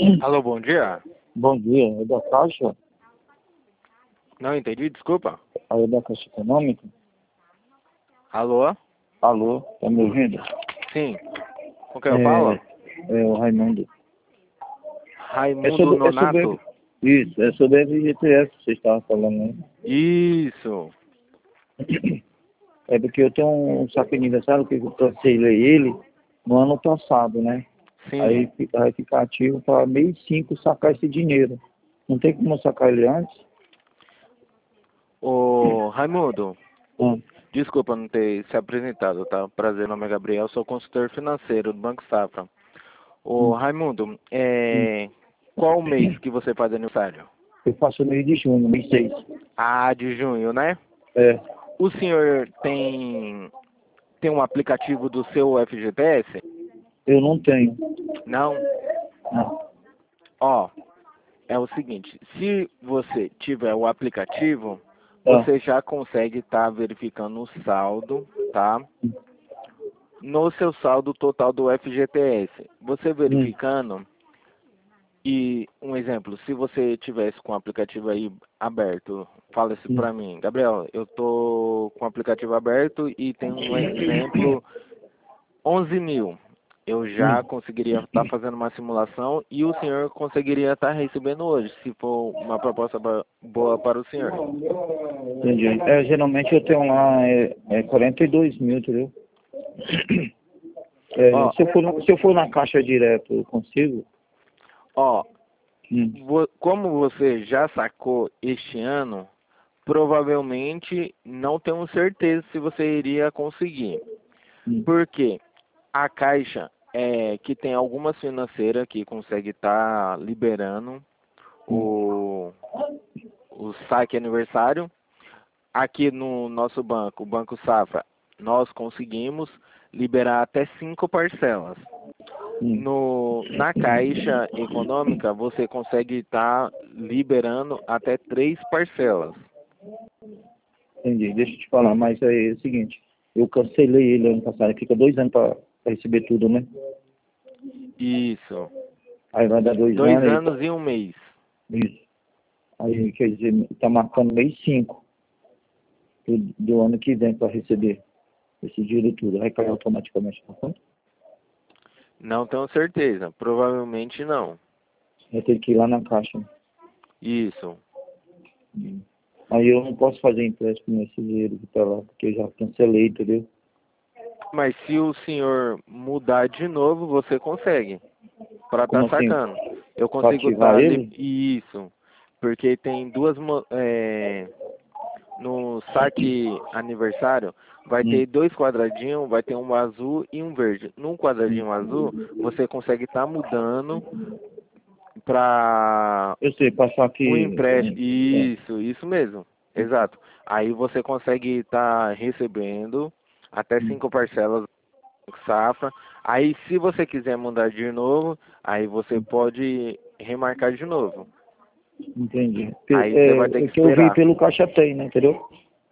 Alô, bom dia. Bom dia, é da Caixa? Não entendi, desculpa. Aí é da Caixa Econômica? Alô? Alô, tá me ouvindo? Sim. Com quem eu É, falo? é o Raimundo. Raimundo Nonato? Isso, é sobre a FGTS que você estava falando, né? Isso. É porque eu tenho um saco de aniversário que eu cancelei ele no ano passado, né? Sim. Aí vai ficar ativo para mês 5 sacar esse dinheiro. Não tem como eu sacar ele antes? Ô, Raimundo, Ah, desculpa não ter se apresentado, tá? Prazer, meu nome é Gabriel, sou consultor financeiro do Banco Safra. Ô, hum, Raimundo, hum. qual o mês que você faz aniversário? Eu faço mês de junho, mês 6. Ah, de junho, né? É, O senhor tem um aplicativo do seu FGTS? eu não tenho. Não? Não. Ó, é o seguinte, se você tiver o aplicativo, Ah, você já consegue estar verificando o saldo, tá? No seu saldo total do FGTS. Você hum, verificando, e um exemplo, se você tivesse com o aplicativo aí aberto, fala isso hum. pra mim, Gabriel, eu tô com o aplicativo aberto e tem um exemplo 11 mil. Eu já Hum. conseguiria estar fazendo uma simulação e o senhor conseguiria estar recebendo hoje, se for uma proposta boa para o senhor. Entendi. É, geralmente eu tenho lá 42 mil, entendeu? É, Ó, se eu for na caixa direto, eu consigo? ó, Hum, como você já sacou este ano, provavelmente não tenho certeza se você iria conseguir. hum, Porque a Caixa é que tem algumas financeiras que consegue estar liberando hum, o, o saque aniversário. Aqui no nosso banco, o Banco Safra, nós conseguimos liberar até 5 parcelas. hum. Na Caixa Econômica, você consegue estar liberando até 3 parcelas. Entendi. Deixa eu te falar, mas é o seguinte, eu cancelei ele ano passado, fica 2 anos para receber tudo, né? Isso. Aí vai dar dois Dois anos anos e um mês. isso. Aí quer dizer, tá marcando mês 5 do ano que vem para receber esse dinheiro tudo. Vai cair automaticamente na conta? Não tenho certeza. Provavelmente não. Vai ter que ir lá na caixa. Isso. Hum. Aí eu não posso fazer empréstimo nesse dinheiro que tá lá, porque eu já cancelei, entendeu? Mas se o senhor mudar de novo, você consegue. Para Como estar assim? sacando. Eu Para consigo ativar estar. ele? Isso. Porque tem duas. No saque aniversário, vai Hum, ter dois quadradinhos, vai ter um azul e um verde. Num hum. quadradinho azul, você consegue estar mudando para Eu sei, passar um aqui. empréstimo. É, Isso mesmo. Exato. Aí você consegue estar recebendo até hum, 5 parcelas do Safra. Aí se você quiser mudar de novo, aí você pode remarcar de novo. entendi. Aí você vai ter É que que eu vi esperar. pelo Caixa Tem, né? Entendeu?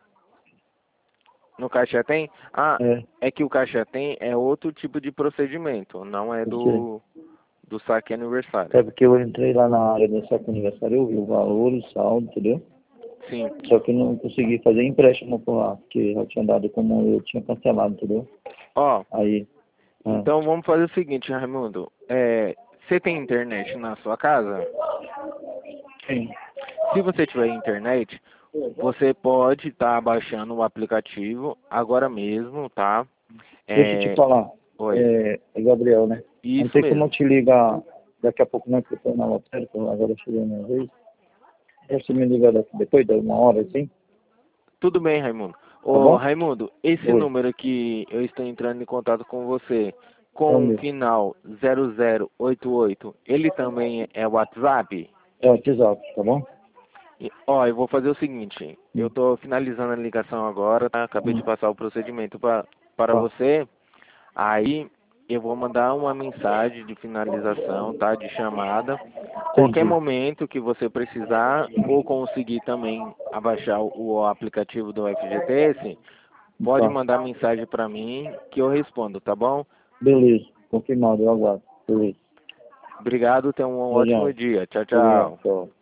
No Caixa Tem? Ah, É, é que o Caixa Tem é outro tipo de procedimento, não é eu sei. do saque aniversário. É porque eu entrei lá na área do saco aniversário, eu vi o valor, o saldo, entendeu? Sim. Só que eu não consegui fazer empréstimo por lá, porque já tinha dado como eu tinha cancelado, entendeu? Ó, Aí, ah, então vamos fazer o seguinte, Raimundo. Você tem internet na sua casa? sim. Se você tiver internet, você pode estar baixando o aplicativo agora mesmo, tá? Deixa eu te É, falar, oi. é Gabriel, né? Não Isso tem como eu mesmo. te ligar daqui a pouco, não, porque eu tô na lotérica, agora chegou a minha vez. Você me liga depois de uma hora, assim, Tudo bem, Raimundo. tá Ô, bom? Raimundo, esse Oi, número que eu estou entrando em contato com você, é o com o meu. final 0088, ele também é WhatsApp? É o WhatsApp, tá bom? Ó, eu vou fazer o seguinte, eu Hum, estou finalizando a ligação agora, tá? Acabei de hum, passar o procedimento para tá, você, aí eu vou mandar uma mensagem de finalização, tá? De chamada. Qualquer entendi. momento que você precisar ou conseguir também abaixar o aplicativo do FGTS, pode Tá, mandar mensagem para mim que eu respondo, tá bom? beleza, confirmado, eu aguardo. Beleza. Obrigado, tenha um ótimo Legal. dia. Tchau, tchau. Tchau.